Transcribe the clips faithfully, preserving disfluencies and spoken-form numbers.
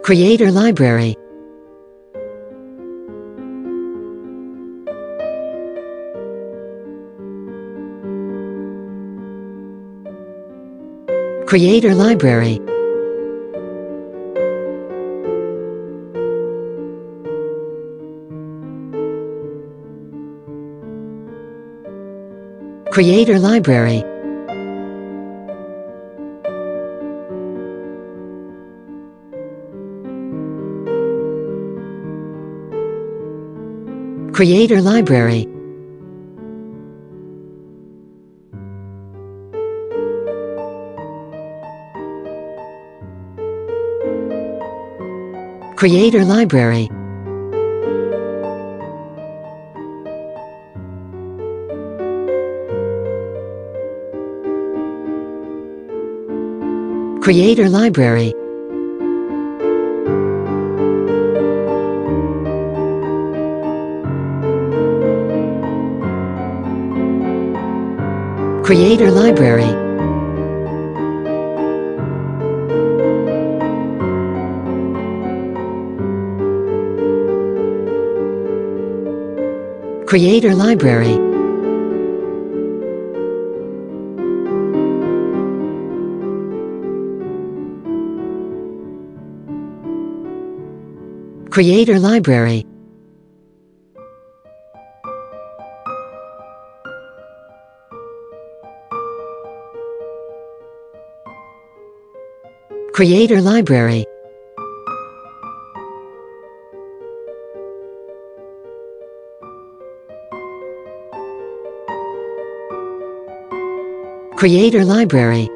Creator Library. Creator Library. Creator Library. Creator Library. Creator Library. Creator Library. Creator Library. Creator Library. Creator Library. Creator Library. Creator Library.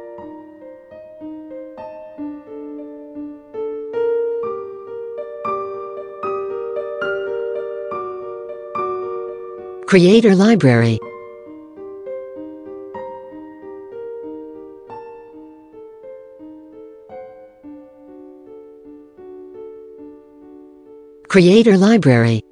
Creator Library. Creator Library.